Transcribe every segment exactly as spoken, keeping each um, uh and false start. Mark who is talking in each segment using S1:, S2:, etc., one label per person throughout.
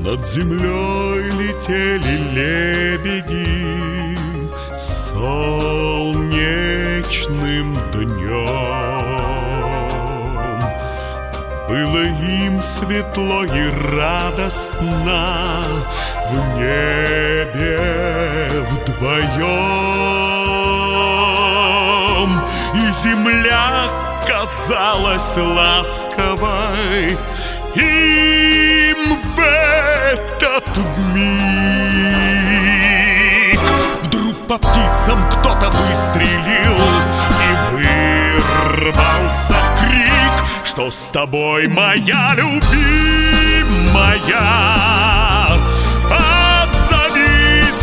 S1: Над землей летели лебеди солнечным днем. Было им светло и радостно в небе вдвоем, и земля казалась ласковой им в этот миг. Вдруг по птицам кто-то выстрелил, и вырвался крик: что с тобой, моя любимая? Отзовись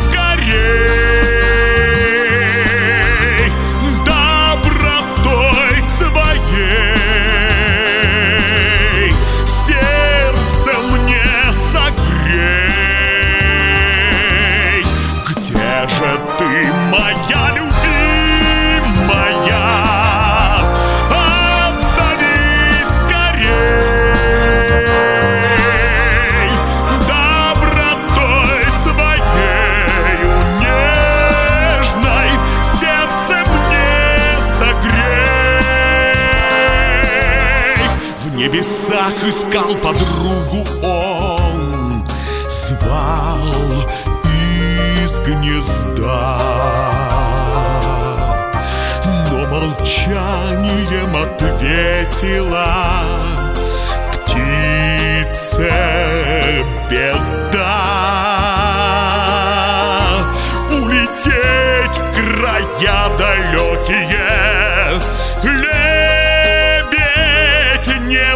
S1: скорей, добротой своей сердце мне согрей. Где же ты, моя любимая? Отзовись скорей, добротой своею нежной сердце мне согрей. В небесах искал подругу он, звал из гнезда, но молчанием ответила птице беда. Улететь в края далекие лебедь не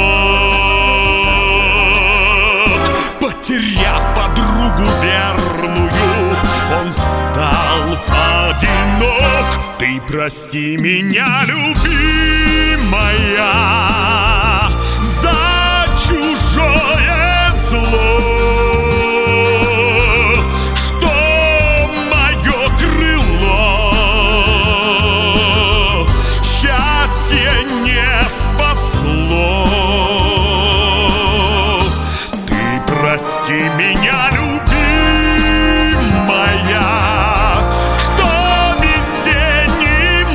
S1: мог. Потеряв подругу верную, он стал одинок. Ты прости меня, любимая, за чужое зло, что мое крыло счастье не спасло. Ты прости меня, любимая, что весенним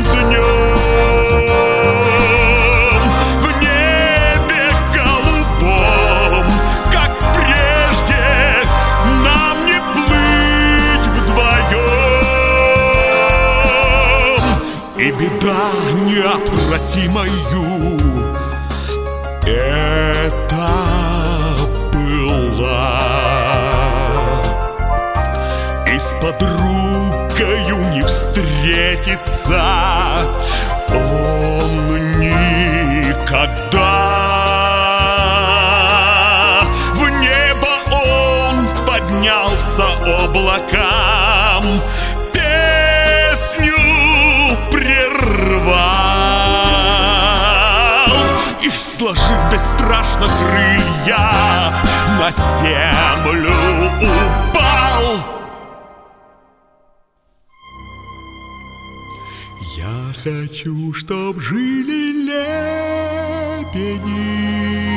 S1: днем в небе голубом, как прежде, нам не плыть вдвоем. И беда неотвратимою это была. И с подругою не встретиться он никогда. В небо он поднялся облакам, песню прервал и, сложив бесстрашно крылья, на землю упал. Я хочу, чтоб жили лебеди